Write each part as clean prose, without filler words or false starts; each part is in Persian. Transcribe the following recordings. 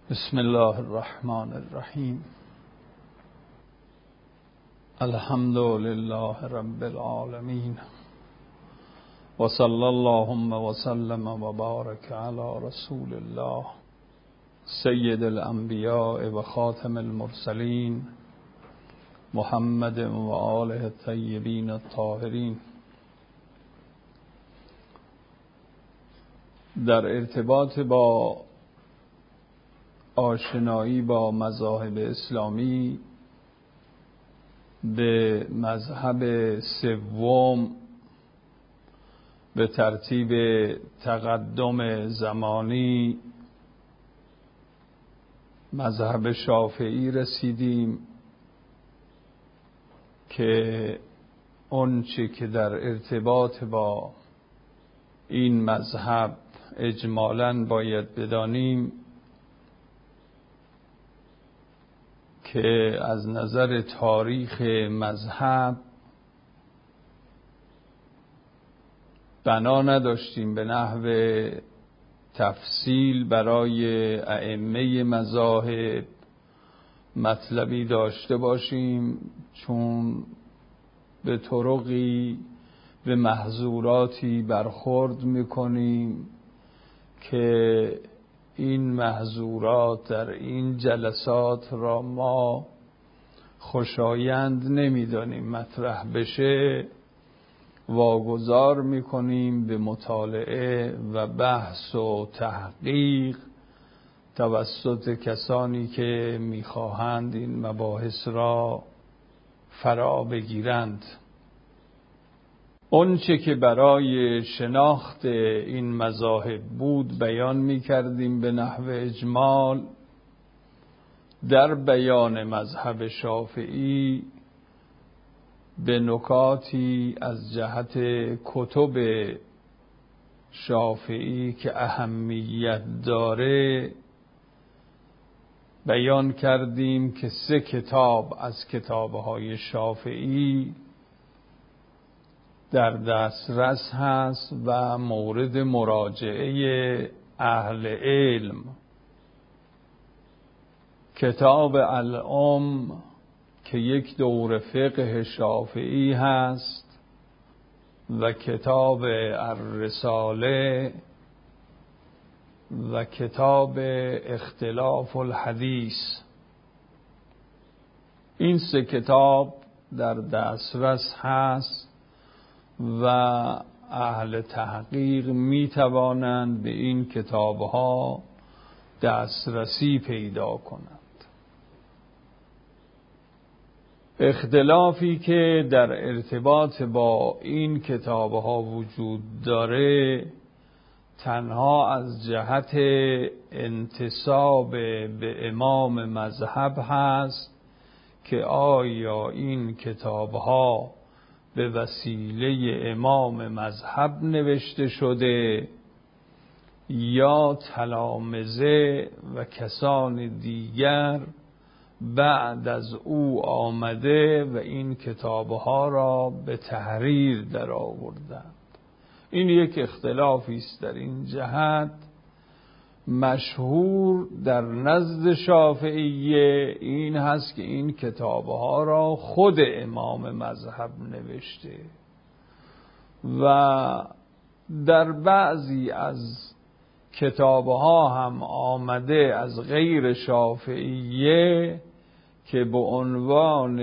بسم الله الرحمن الرحیم. الحمد لله رب العالمین و صلی اللهم و سلم و بارک علی رسول الله سید الانبیاء و خاتم المرسلین محمد و آله الطیبین الطاهرین. در ارتباط با آشنایی با مذاهب اسلامی به مذهب سوم به ترتیب تقدم زمانی مذهب شافعی رسیدیم که آنچه که در ارتباط با این مذهب اجمالاً باید بدانیم که از نظر تاریخ مذهب بنا نداشتیم به نحو تفصیل برای ائمه مذاهب مطلبی داشته باشیم، چون به طرقی به محظوراتی برخورد میکنیم که این محظورات در این جلسات را ما خوشایند نمیدانیم مطرح بشه، واگذار میکنیم به مطالعه و بحث و تحقیق توسط کسانی که میخواهند این مباحث را فرا بگیرند. آنچه که برای شناخت این مذاهب بود بیان می کردیم به نحو اجمال. در بیان مذهب شافعی به نکاتی از جهت کتب شافعی که اهمیت داره بیان کردیم که 3 کتاب از کتابهای شافعی در دسترس هست و مورد مراجعه اهل علم. کتاب الام که یک دور فقه شافعی هست و کتاب الرساله و کتاب اختلاف الحدیث. این 3 کتاب در دسترس هست و اهل تحقیق می توانند به این کتابها دسترسی پیدا کنند. اختلافی که در ارتباط با این کتابها وجود داره تنها از جهت انتساب به امام مذهب هست که آیا این کتابها به وسیله امام مذهب نوشته شده یا تلامذه و کسان دیگر بعد از او آمده و این کتابها را به تحریر در آوردند. این یک اختلافی است در این جهت. مشهور در نزد شافعیه این هست که این کتابها را خود امام مذهب نوشته و در بعضی از کتابها هم آمده از غیر شافعیه که به عنوان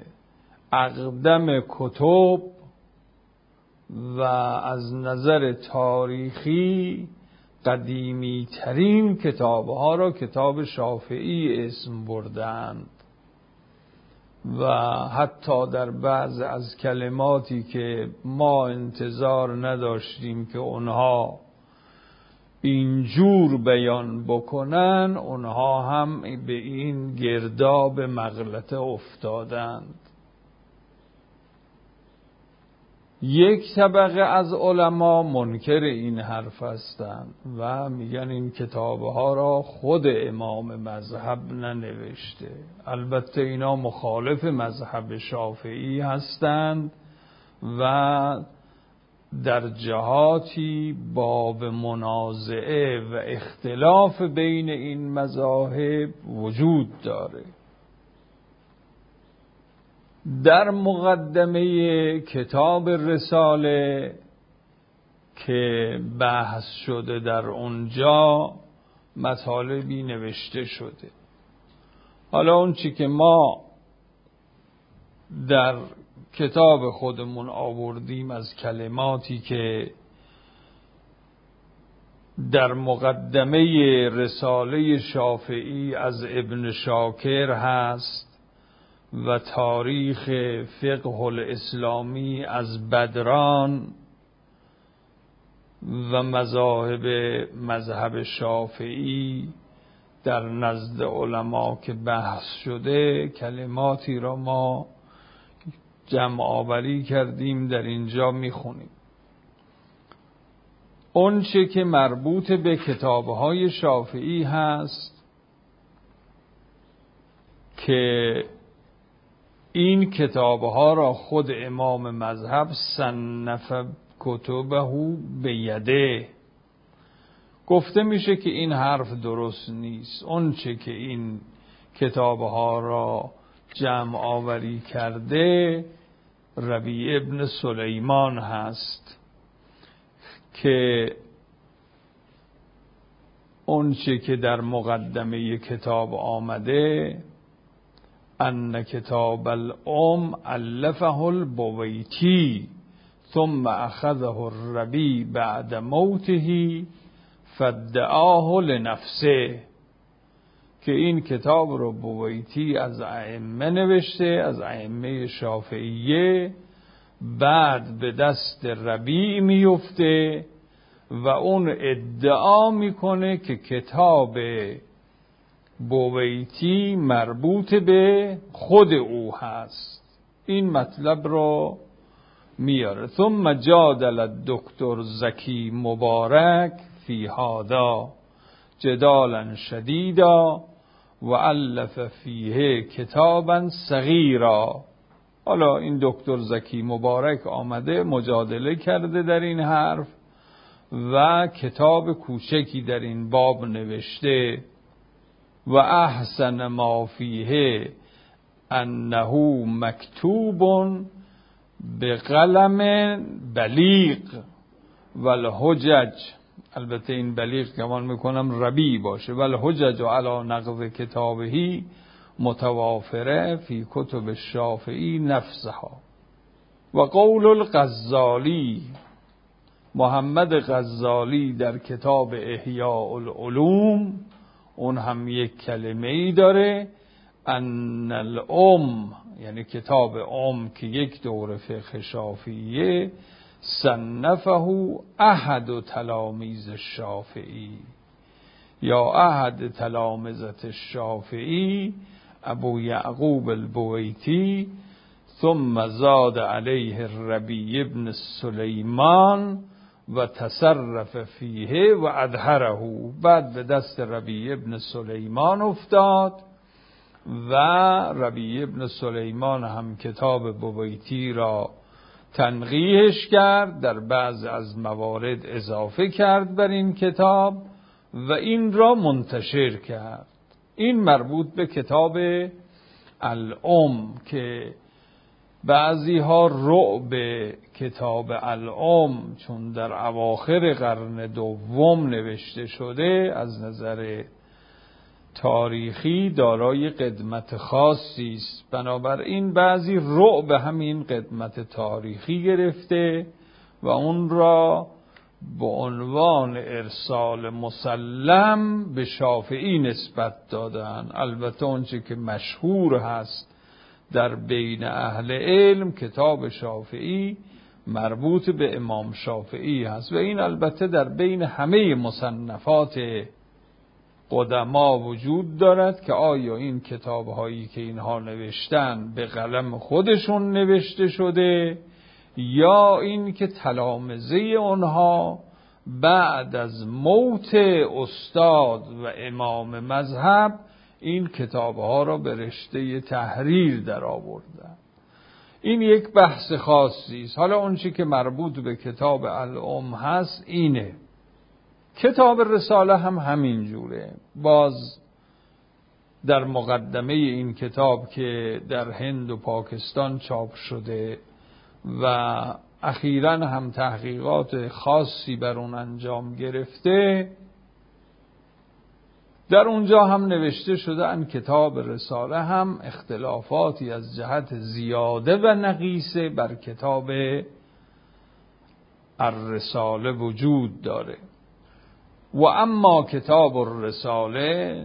اقدم کتب و از نظر تاریخی قدیمی ترین کتابها را کتاب شافعی اسم بردند و حتی در بعض از کلماتی که ما انتظار نداشتیم که اونها اینجور بیان بکنن، اونها هم به این گرداب مغلطه افتادند. یک طبقه از علما منکر این حرف هستند و میگن این کتابها را خود امام مذهب ننوشته. البته اینا مخالف مذهب شافعی هستند و در جهاتی باب منازعه و اختلاف بین این مذاهب وجود داره. در مقدمه کتاب رساله که بحث شده در اونجا مطالبی نوشته شده. حالا اون چی که ما در کتاب خودمون آوردیم از کلماتی که در مقدمه رساله شافعی از ابن شاکر هست و تاریخ فقه الاسلامی از بدران و مذهب شافعی در نزد علما که بحث شده، کلماتی را ما جمع آوری کردیم در اینجا میخونیم. اون چه که مربوط به کتابهای شافعی هست که این کتابها را خود امام مذهب صنف کتبه بیده، گفته میشه که این حرف درست نیست. اون چه که این کتابها را جمع آوری کرده ربیع ابن سلیمان هست که اون چه که در مقدمه کتاب آمده ان کتاب الام الفه البویتی ثم اخذه الربیع بعد موته فادعاه لنفسه، که این کتاب رو بویتی از ائمه نوشته، از ائمه شافعیه، بعد به دست ربیع میفته و اون ادعا میکنه که کتاب بویتی مربوط به خود او هست. این مطلب رو میاره. ثم جادل الدکتر زکی مبارک فی هذا جدالا شدیدا و الف فیه کتابا صغیرا. حالا این دکتر زکی مبارک آمده مجادله کرده در این حرف و کتاب کوچکی در این باب نوشته. و احسن ما فیه انه مکتوب بقلم بلیغ والحجج، البته این بلیغ گمان میکنم ربیع باشه، والحجج علی نقض کتابهی متوافره فی کتب الشافعی نفسها. و قول الغزالی، محمد غزالی در کتاب احیاء العلوم، اون هم یک کلمه ای داره، ان الام، یعنی کتاب که یک دوره فقه شافعیه، صنفه احد تلامیذ الشافعی یا احد تلامذة الشافعی ابو یعقوب البویتی، ثم زاد علیه الربیع ابن سلیمان و تصرف فیه و ادهره. بعد به دست ربیع ابن سلیمان افتاد و ربیع ابن سلیمان هم کتاب بویتی را تنقیحش کرد، در بعض از موارد اضافه کرد بر این کتاب و این را منتشر کرد. این مربوط به کتاب الام که بعضی ها رعب کتاب الام چون در اواخر قرن دوم نوشته شده از نظر تاریخی دارای قدمت خاصی است، بنابراین بعضی رعب همین قدمت تاریخی گرفته و اون را به عنوان ارسال مسلم به شافعی نسبت دادن. البته اونچه که مشهور هست در بین اهل علم کتاب شافعی مربوط به امام شافعی هست و این البته در بین همه مصنفات قدما وجود دارد که آیا این کتاب‌هایی که اینها نوشتن به قلم خودشون نوشته شده یا این که تلامذه اونها بعد از موت استاد و امام مذهب این کتاب‌ها را به رشته تحریر در آوردن. این یک بحث خاصی است. حالا اون چی که مربوط به کتاب الام هست اینه. کتاب رساله هم همین جوره. باز در مقدمه این کتاب که در هند و پاکستان چاپ شده و اخیراً هم تحقیقات خاصی بر اون انجام گرفته، در اونجا هم نوشته شده ان کتاب رساله هم اختلافاتی از جهت زیاده و نقیصه بر کتاب الرساله وجود داره. و اما کتاب الرساله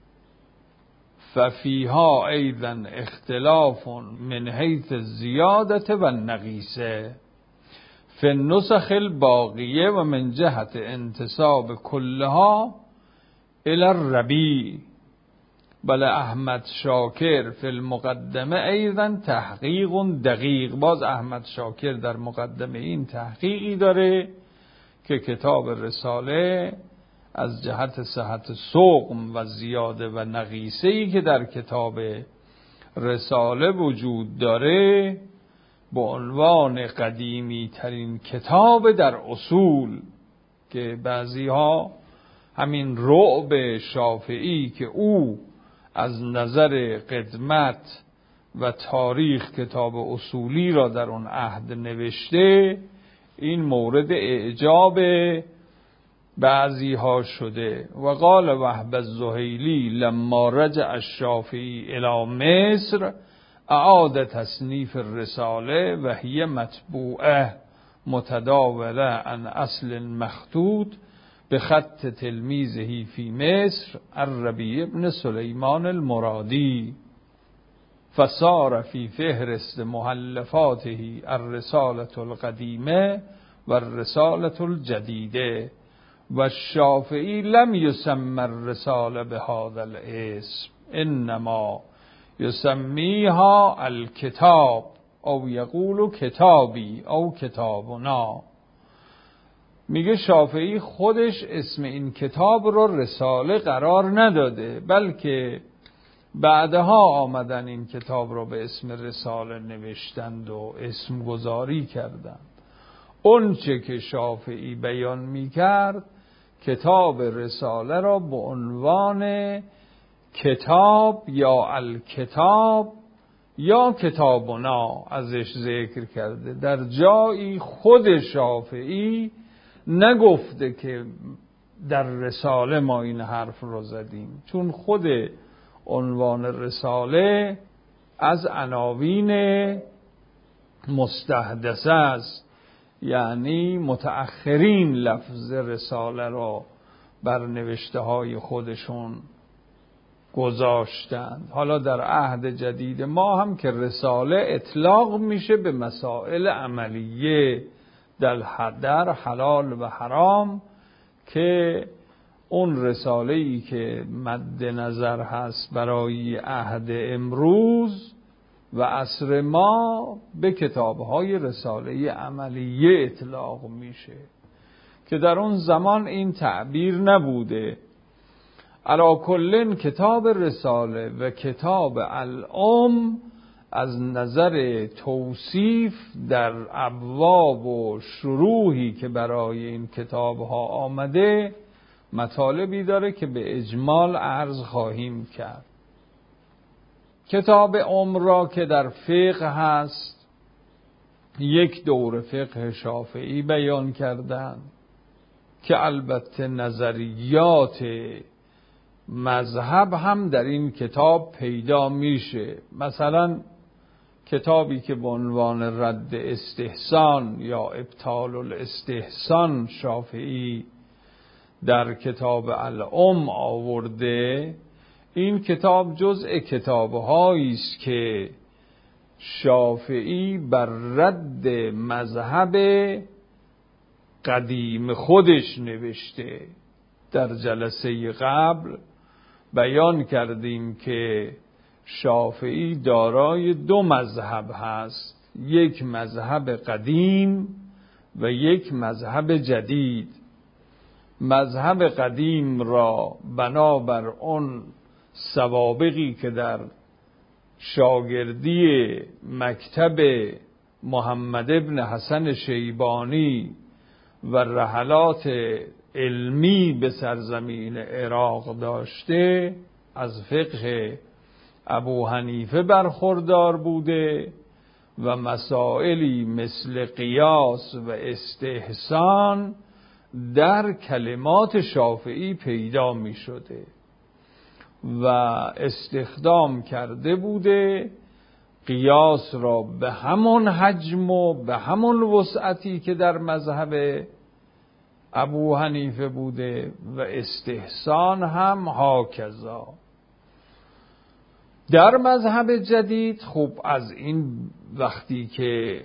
ففیها ایضا اختلاف من حیث الزیادت و النقیصه فی النسخ الباقیه و من جهت انتساب کلها الى الربیع. بل احمد شاکر فی المقدمه ایضا تحقیق دقیق. باز احمد شاکر در مقدمه این تحقیقی داره که کتاب رساله از جهت صحت سقم و زیاده و نقیصه‌ای که در کتاب رساله وجود داره به عنوان قدیمی ترین کتاب در اصول، که بعضی ها همین رعب شافعی که او از نظر قدمت و تاریخ کتاب اصولی را در اون عهد نوشته، این مورد اعجاب بعضی ها شده. و قال وهب الزهیلی لما رجع الشافعی الى مصر اعاد تصنیف الرساله و هی مطبوعه متداوله عن اصل مخطوط به خط تلمیذه فی مصر الربیع ابن سلیمان المرادی فصار فی فهرست مؤلفاته الرساله القدیمه و الرساله الجدیده و الشافعی لم یسمى الرساله بهذا الاسم انما یسمیها الکتاب او یقول کتابی او کتابنا. میگه شافعی خودش اسم این کتاب رو رساله قرار نداده، بلکه بعدها آمدن این کتاب رو به اسم رساله نوشتند و اسم گذاری کردند. اون چه که شافعی بیان میکرد کتاب رساله را به عنوان کتاب یا الکتاب یا کتابنا ازش ذکر کرده. در جایی خود شافعی نگفته که در رساله ما این حرف رو زدیم، چون خود عنوان رساله از عناوین مستحدثه است، یعنی متأخرین لفظ رساله را بر نوشته های خودشون گذاشتند. حالا در عهد جدید ما هم که رساله اطلاق میشه به مسائل عملیه در حلال و حرام، که اون رساله‌ای که مد نظر هست برای عهد امروز و عصر ما به کتاب‌های رساله عملیه اطلاق میشه، که در اون زمان این تعبیر نبوده. علی کلن کتاب رساله و کتاب الام از نظر توصیف در ابواب و شروحی که برای این کتاب‌ها آمده مطالبی داره که به اجمال عرض خواهیم کرد. کتاب را که در فقه هست، یک دور فقه شافعی بیان کردن که البته نظریات مذهب هم در این کتاب پیدا میشه. مثلا کتابی که به عنوان رد استحسان یا ابطال الاستحسان شافعی در کتاب الام آورده، این کتاب جزء کتاب‌هایی است که شافعی بر رد مذهب قدیم خودش نوشته. در جلسه قبل بیان کردیم که شافعی دارای دو مذهب هست، یک مذهب قدیم و یک مذهب جدید. مذهب قدیم را بنابر اون سوابقی که در شاگردی مکتب محمد ابن حسن شیبانی و رحلات علمی به سرزمین عراق داشته، از فقه ابو حنیفه برخوردار بوده و مسائلی مثل قیاس و استحسان در کلمات شافعی پیدا می شده و استخدام کرده بوده قیاس را به همون حجم و به همون وسعتی که در مذهب ابو حنیفه بوده و استحسان هم هاکذا. در مذهب جدید خب از این وقتی که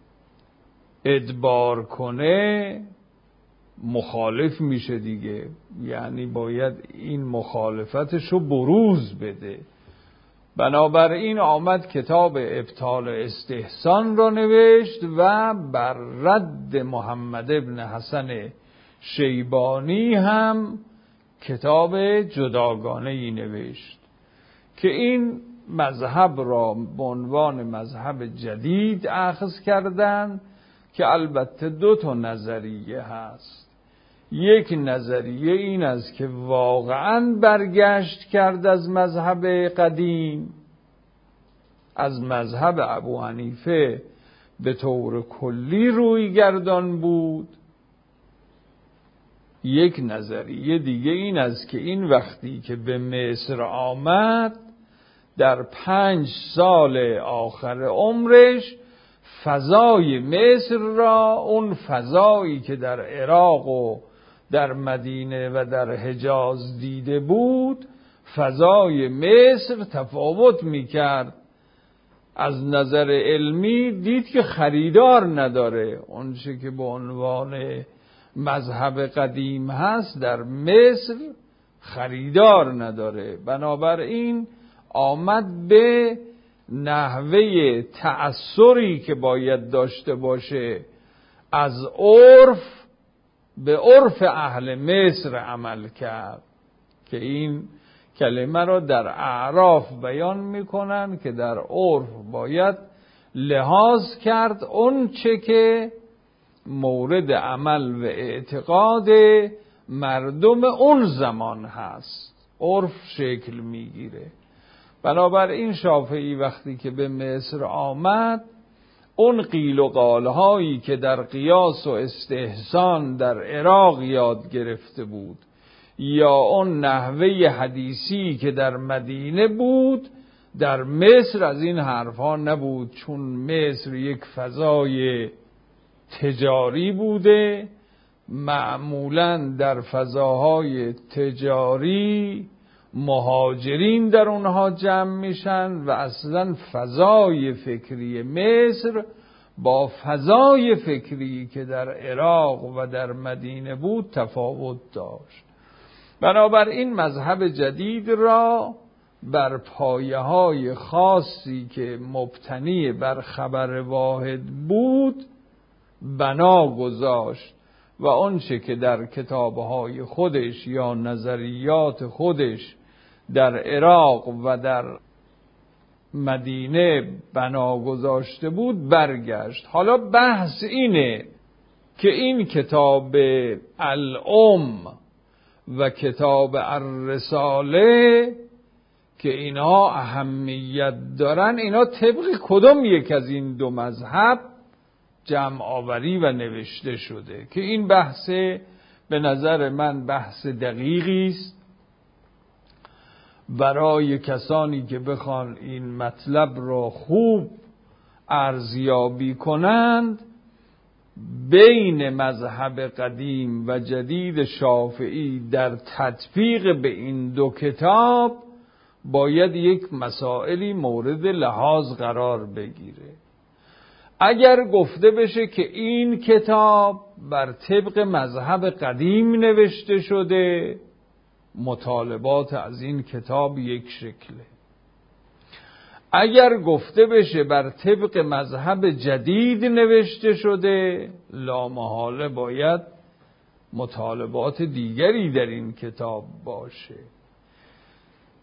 ادبار کنه مخالف میشه دیگه، یعنی باید این مخالفتشو بروز بده. بنابراین آمد کتاب ابطال استحسان را نوشت و بر رد محمد ابن حسن شیبانی هم کتاب جداگانه‌ای نوشت که این مذهب را به عنوان مذهب جدید اخذ کردند که البته 2 نظریه هست. یک نظریه این است که واقعاً برگشت کرد از مذهب قدیم، از مذهب ابو حنیفه به طور کلی روی گردان بود. یک نظریه دیگه این است که این وقتی که به مصر آمد در 5 سال آخر عمرش فضای مصر را، اون فضایی که در عراق و در مدینه و در حجاز دیده بود، فضای مصر تفاوت میکرد. از نظر علمی دید که خریدار نداره. اون چه که به عنوان مذهب قدیم هست در مصر خریدار نداره. بنابراین آمد به نحوه تأثری که باید داشته باشه از عرف به عرف اهل مصر عمل کرد که این کلمه را در اعراف بیان میکنن که در عرف باید لحاظ کرد اون چه که مورد عمل و اعتقاد مردم اون زمان هست، عرف شکل میگیره. بنابراین شافعی وقتی که به مصر آمد اون قیل و قالهایی که در قیاس و استحسان در عراق یاد گرفته بود یا اون نحوه حدیثی که در مدینه بود در مصر از این حرفها نبود، چون مصر یک فضای تجاری بوده. معمولاً در فضاهای تجاری مهاجرین در اونها جمع میشن و اصلا فضای فکری مصر با فضای فکری که در عراق و در مدینه بود تفاوت داشت. بنابراین مذهب جدید را بر پایه‌های خاصی که مبتنی بر خبر واحد بود بنا گذاشت و آنچه که در کتابهای خودش یا نظریات خودش در عراق و در مدینه بنا گذاشته بود برگشت. حالا بحث اینه که این کتاب الام و کتاب الرساله که اینا اهمیت دارن، اینا طبق کدوم یک از این 2 مذهب جمع آوری و نوشته شده؟ که این بحث به نظر من بحث دقیقی است برای کسانی که بخوان این مطلب را خوب ارزیابی کنند. بین مذهب قدیم و جدید شافعی در تطبیق به این 2 کتاب باید یک مسائلی مورد لحاظ قرار بگیره. اگر گفته بشه که این کتاب بر طبق مذهب قدیم نوشته شده، مطالبات از این کتاب یک شکله. اگر گفته بشه بر طبق مذهب جدید نوشته شده، لامحاله باید مطالبات دیگری در این کتاب باشه.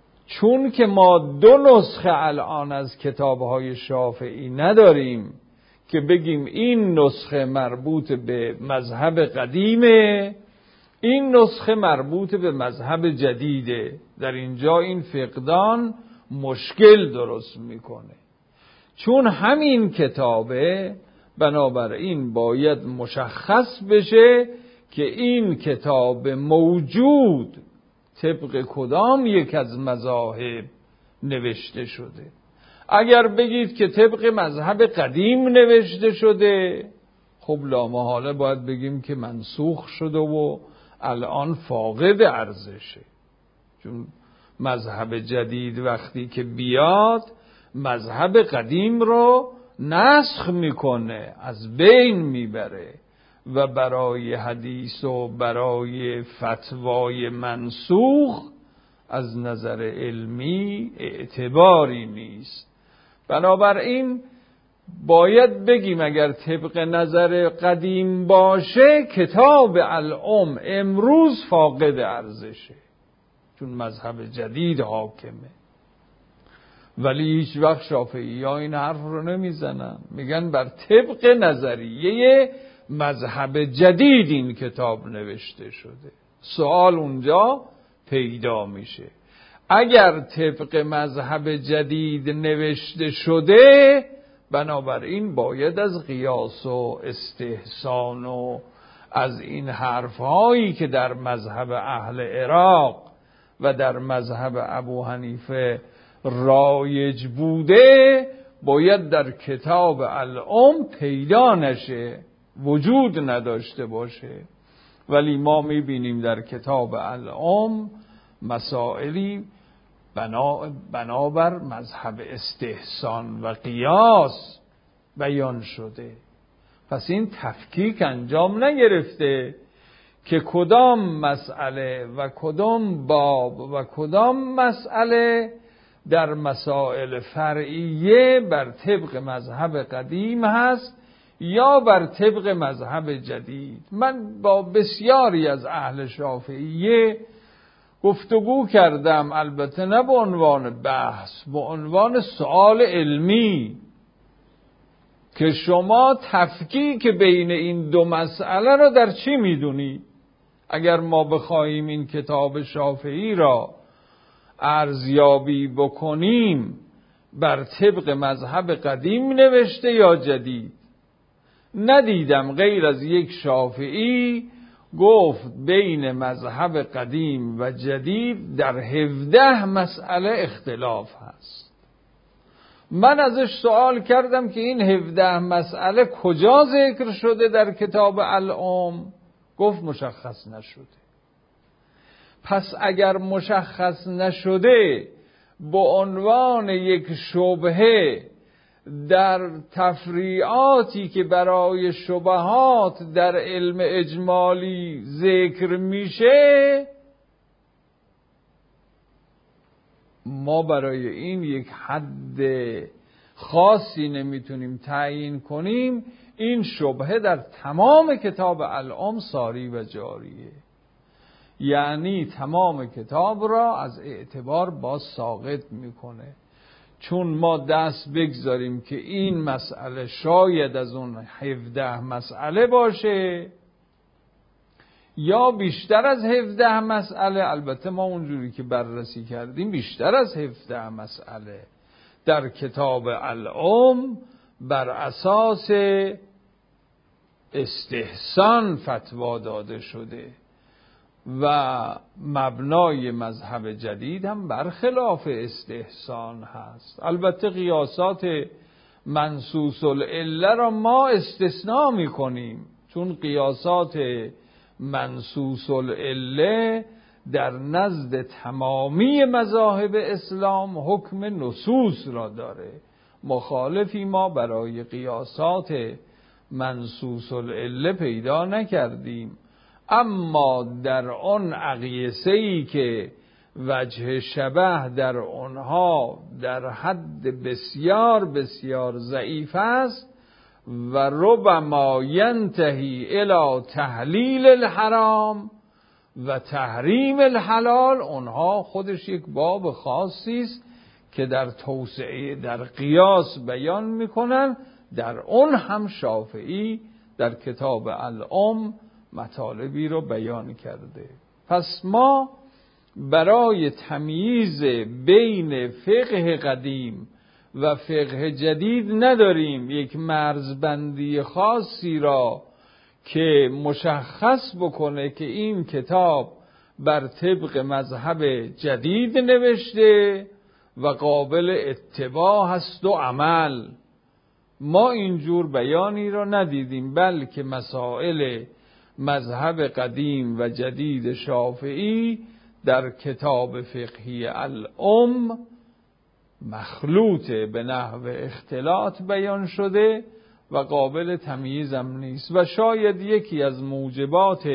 چون که ما 2 نسخه الان از کتاب‌های شافعی نداریم که بگیم این نسخه مربوط به مذهب قدیمه، این نسخه مربوط به مذهب جدیده، در اینجا این فقدان مشکل درست میکنه. چون همین کتابه، بنابراین باید مشخص بشه که این کتاب موجود طبق کدام یک از مذاهب نوشته شده. اگر بگید که طبق مذهب قدیم نوشته شده، خب لامحاله باید بگیم که منسوخ شده و الان فاقد ارزشه. چون مذهب جدید وقتی که بیاد مذهب قدیم رو نسخ میکنه، از بین میبره و برای حدیث و برای فتوای منسوخ از نظر علمی اعتباری نیست. بنابراین باید بگیم اگر طبق نظر قدیم باشه کتاب الام امروز فاقد ارزشه، چون مذهب جدید حاکمه. ولی هیچ وقت شافعی ها این حرف رو نمیزنن، میگن بر طبق نظریه مذهب جدید این کتاب نوشته شده. سوال اونجا پیدا میشه، اگر طبق مذهب جدید نوشته شده، بنابراین باید از قیاس و استحسان و از این حرفهایی که در مذهب اهل عراق و در مذهب ابو حنیفه رایج بوده باید در کتاب الام پیدا نشه، وجود نداشته باشه. ولی ما میبینیم در کتاب الام مسائلی بنابر مذهب استحسان و قیاس بیان شده. پس این تفکیک انجام نگرفته که کدام مسئله و کدام باب و کدام مسئله در مسائل فرعیه بر طبق مذهب قدیم هست یا بر طبق مذهب جدید. من با بسیاری از اهل شافعیه گفتگو کردم، البته نه به عنوان بحث، به عنوان سوال علمی که شما تفکیک بین این 2 مسئله را در چی میدونی؟ اگر ما بخواهیم این کتاب شافعی را ارزیابی بکنیم بر طبق مذهب قدیم نوشته یا جدید، ندیدم غیر از یک شافعی گفت بین مذهب قدیم و جدید در 17 مسئله اختلاف هست. من ازش سوال کردم که این 17 مسئله کجا ذکر شده در کتاب الام؟ گفت مشخص نشده. پس اگر مشخص نشده به عنوان یک شبهه در تفریعاتی که برای شبهات در علم اجمالی ذکر میشه، ما برای این یک حد خاصی نمیتونیم تعیین کنیم. این شبهه در تمام کتاب الام ساری و جاریه، یعنی تمام کتاب را از اعتبار باز ساقط میکنه. چون ما دست بگذاریم که این مسئله شاید از اون 17 مسئله باشه یا بیشتر از 17 مسئله، البته ما اونجوری که بررسی کردیم بیشتر از 17 مسئله در کتاب الام بر اساس استحسان فتوا داده شده و مبنای مذهب جدید هم برخلاف استحسان هست. البته قیاسات منصوص العله را ما استثناء می کنیم، چون قیاسات منصوص العله در نزد تمامی مذاهب اسلام حکم نصوص را داره. مخالفی ما برای قیاسات منصوص العله پیدا نکردیم. اما در آن اقیسه‌ای که وجه شبه در آنها در حد بسیار بسیار ضعیف است و ربما ینتهی الی تحلیل الحرام و تحریم الحلال اونها خودش یک باب خاصی است که در توسعه در قیاس بیان میکنن. در اون هم شافعی در کتاب الام مطالبی رو بیان کرده. پس ما برای تمییز بین فقه قدیم و فقه جدید نداریم یک مرزبندی خاصی را که مشخص بکنه که این کتاب بر طبق مذهب جدید نوشته و قابل اتباع هست و عمل. ما اینجور بیانی را ندیدیم، بلکه مسائل مذهب قدیم و جدید شافعی در کتاب فقهی الام مخلوط به نحو اختلاط بیان شده و قابل تمییزم نیست و شاید یکی از موجبات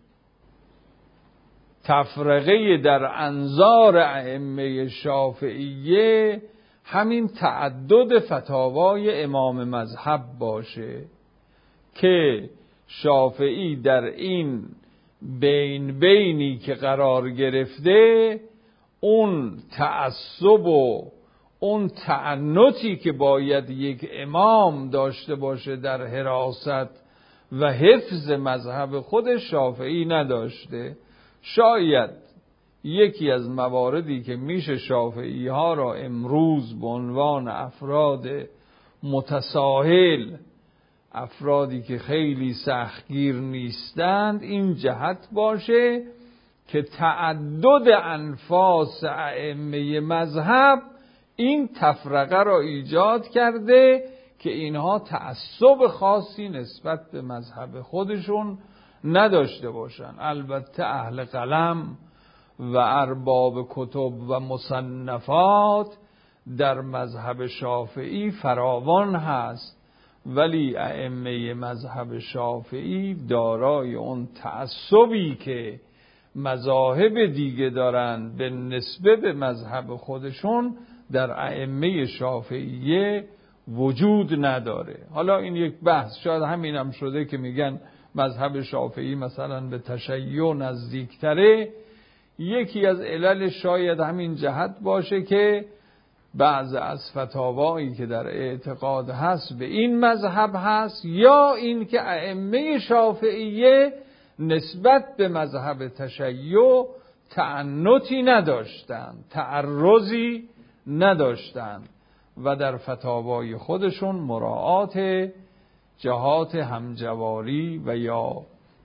تفرقه در انظار ائمه شافعیه همین تعدد فتاوای امام مذهب باشه که شافعی در این بینی که قرار گرفته اون تعصب و اون تعنتی که باید یک امام داشته باشه در حراست و حفظ مذهب خود شافعی نداشته. شاید یکی از مواردی که میشه شافعی ها را امروز به عنوان افراد متساهل، افرادی که خیلی سختگیر نیستند، این جهت باشه که تعدد انفاس ائمه مذهب این تفرقه را ایجاد کرده که اینها تعصب خاصی نسبت به مذهب خودشون نداشته باشن. البته اهل قلم و ارباب کتب و مصنفات در مذهب شافعی فراوان هست، ولی ائمه مذهب شافعی دارای اون تعصبی که مذاهب دیگه دارن به نسبت به مذهب خودشون در ائمه شافعیه وجود نداره. حالا این یک بحث، شاید همین هم شده که میگن مذهب شافعی مثلا به تشیع نزدیکتره. یکی از علل شاید همین جهت باشه که بعض از فتاوایی که در اعتقاد هست به این مذهب هست، یا این که ائمه شافعیه نسبت به مذهب تشیع تعنتی نداشتند، تعرضی نداشتند و در فتاوای خودشون مراعات جهات همجواری و یا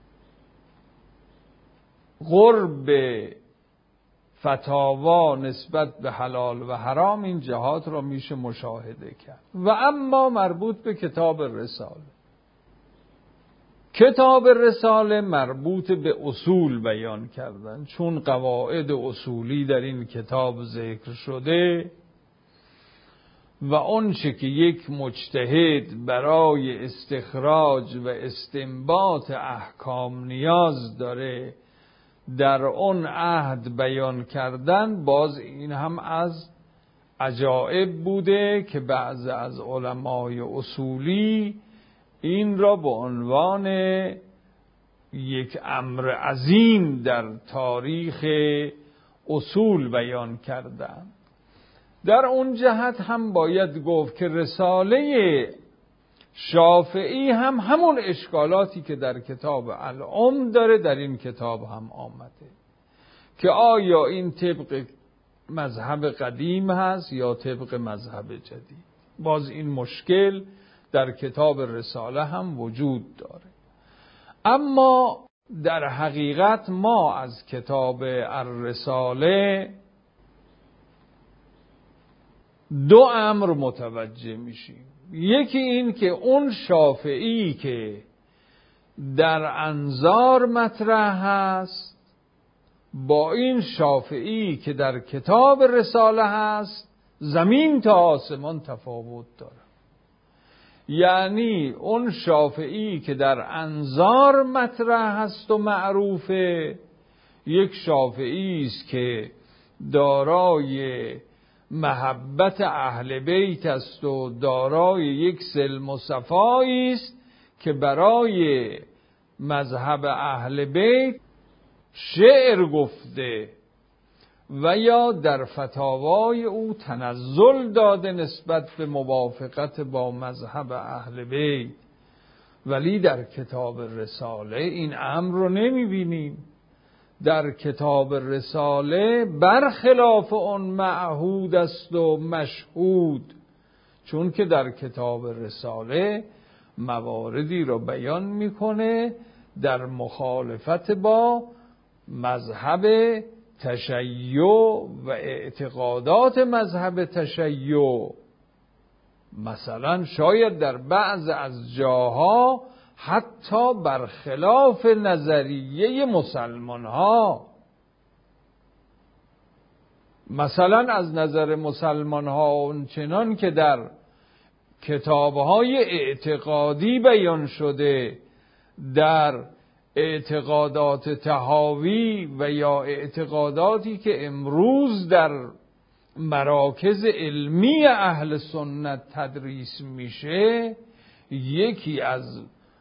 قرب فتاوا نسبت به حلال و حرام این جهات را میشه مشاهده کرد. و اما مربوط به کتاب رساله، کتاب رساله مربوط به اصول بیان کردن، چون قواعد اصولی در این کتاب ذکر شده و آنچه که یک مجتهد برای استخراج و استنباط احکام نیاز داره در اون عهد بیان کردن، باز این هم از عجایب بوده که بعض از علمای اصولی این را به عنوان یک امر عظیم در تاریخ اصول بیان کردن. در اون جهت هم باید گفت که رساله شافعی هم همون اشکالاتی که در کتاب الام داره در این کتاب هم آمده، که آیا این طبق مذهب قدیم هست یا طبق مذهب جدید. باز این مشکل در کتاب رساله هم وجود داره. اما در حقیقت ما از کتاب الرساله دو امر متوجه میشیم. یکی این که اون شافعی که در انظار مطرح هست با این شافعی که در کتاب رساله هست زمین تا آسمان تفاوت داره. یعنی اون شافعی که در انظار مطرح هست و معروفه یک شافعی است که دارای محبت اهل بیت است و دارای یک سلم و صفایی است که برای مذهب اهل بیت شعر گفته و یا در فتاوای او تنزل داده نسبت به موافقت با مذهب اهل بیت، ولی در کتاب رساله این امر رو نمیبینیم. در کتاب رساله برخلاف اون معهود است و مشهود، چون که در کتاب رساله مواردی رو بیان میکنه در مخالفت با مذهب تشیع و اعتقادات مذهب تشیع. مثلا شاید در بعض از جاها حتی برخلاف نظریه مسلمان ها، مثلا از نظر مسلمان ها چنان که در کتابهای اعتقادی بیان شده، در اعتقادات طحاوی و یا اعتقاداتی که امروز در مراکز علمی اهل سنت تدریس میشه، یکی از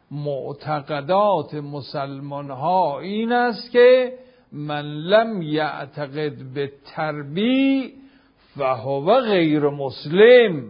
معتقدات مسلمان ها این است که من لم یعتقد به تربیع فهو غیر مسلم.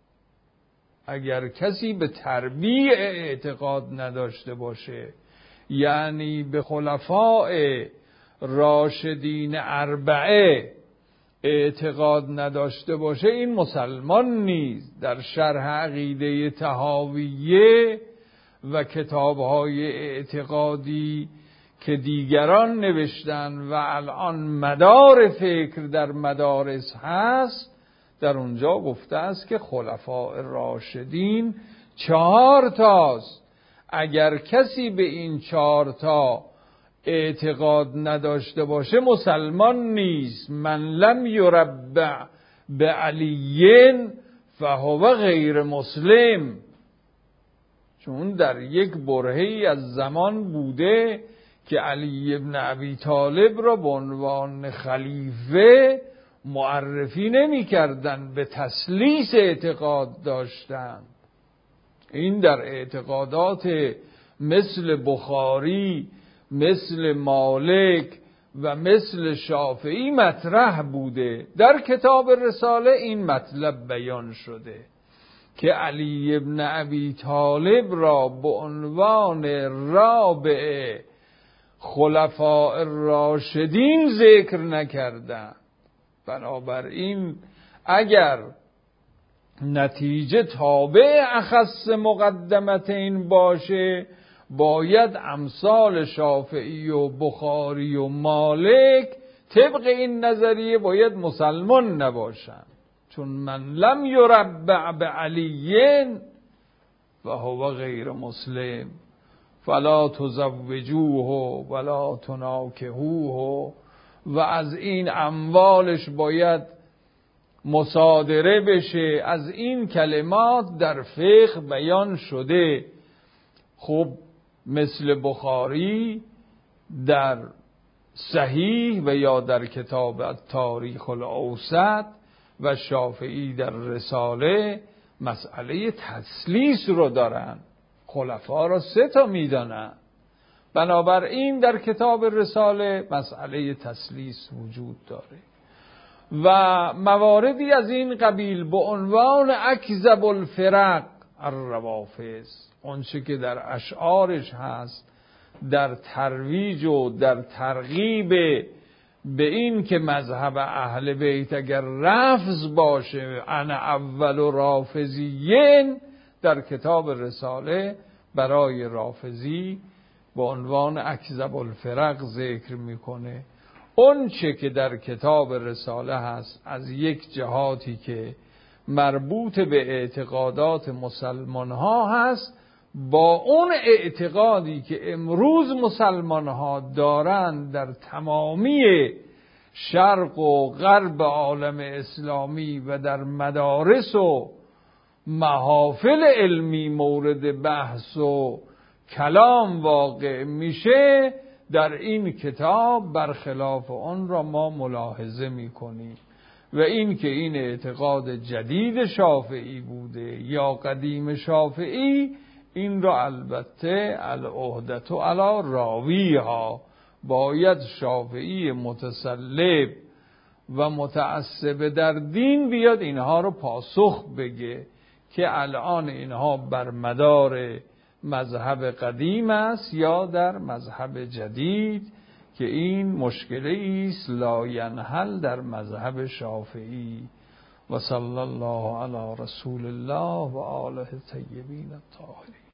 اگر کسی به تربیع اعتقاد نداشته باشه، یعنی به خلفاء راشدین اربعه اعتقاد نداشته باشه، این مسلمان نیست. در شرح عقیده طحاویه و کتابهای اعتقادی که دیگران نوشتن و الان مدار فکر در مدارس هست، در اونجا گفته است که خلفاء راشدین 4 تاست. اگر کسی به این 4 تا اعتقاد نداشته باشه مسلمان نیست. من لم یربع به علی فهو غیر مسلم. چون در یک برهه‌ای از زمان بوده که علی ابن ابی طالب را به عنوان خلیفه معرفی نمی کردن، به تثلیث اعتقاد داشتند. این در اعتقادات مثل بخاری، مثل مالک و مثل شافعی مطرح بوده. در کتاب رساله این مطلب بیان شده که علی ابن ابی طالب را به عنوان رابع خلفاء راشدین ذکر نکردند. بنابراین اگر نتیجه تابع اخص مقدمتین باشه، باید امثال شافعی و بخاری و مالک طبق این نظریه باید مسلمان نباشند. چون من لم یربع به علی فهو غیر مسلم فلا تزوجوه ولا تناکحوه. و از این اموالش باید مصادره بشه. از این کلمات در فقه بیان شده. خب مثل بخاری در صحیح و یا در کتاب تاریخ الاوسط و شافعی در رساله مسئله تثلیث رو دارن، خلفا را 3 تا میدانن. بنابراین در کتاب رساله مسئله تثلیث وجود داره و مواردی از این قبیل به عنوان اکذب الفرق الروافض، اونچه که در اشعارش هست در ترویج و در ترغیب به این که مذهب اهل بیت اگر رفض باشه انا اول رافضیین، در کتاب رساله برای رافضی با عنوان اکذب الفرق ذکر میکنه. اون چه که در کتاب رساله هست از یک جهاتی که مربوط به اعتقادات مسلمان ها هست، با اون اعتقادی که امروز مسلمان ها دارند در تمامی شرق و غرب عالم اسلامی و در مدارس و محافل علمی مورد بحث و کلام واقع میشه، در این کتاب برخلاف آن را ما ملاحظه میکنیم. و این که این اعتقاد جدید شافعی بوده یا قدیم شافعی، این را البته العهدة علی راویها، باید شافعی متسلب و متعصب در دین بیاد اینها رو پاسخ بگه که الان اینها بر مدار مذهب قدیم است یا در مذهب جدید، که این مشکلی است لا ینحل در مذهب شافعی. و صلی الله علی رسول الله و آله الطیبین الطاهرین.